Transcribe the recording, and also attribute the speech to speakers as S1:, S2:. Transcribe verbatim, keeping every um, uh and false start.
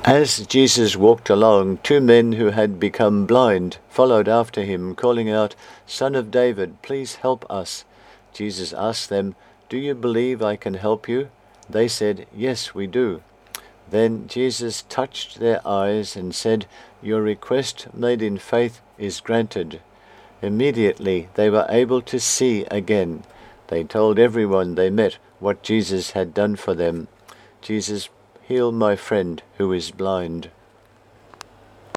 S1: As Jesus walked along, two men who had become blind followed after him, calling out, "Son of David, please help us." Jesus asked them, "Do you believe I can help you?" They said, "Yes, we do." Then Jesus touched their eyes and said, "Your request made in faith is granted." Immediately they were able to see again. They told everyone they met what Jesus had done for them. Jesus, heal my friend who is blind.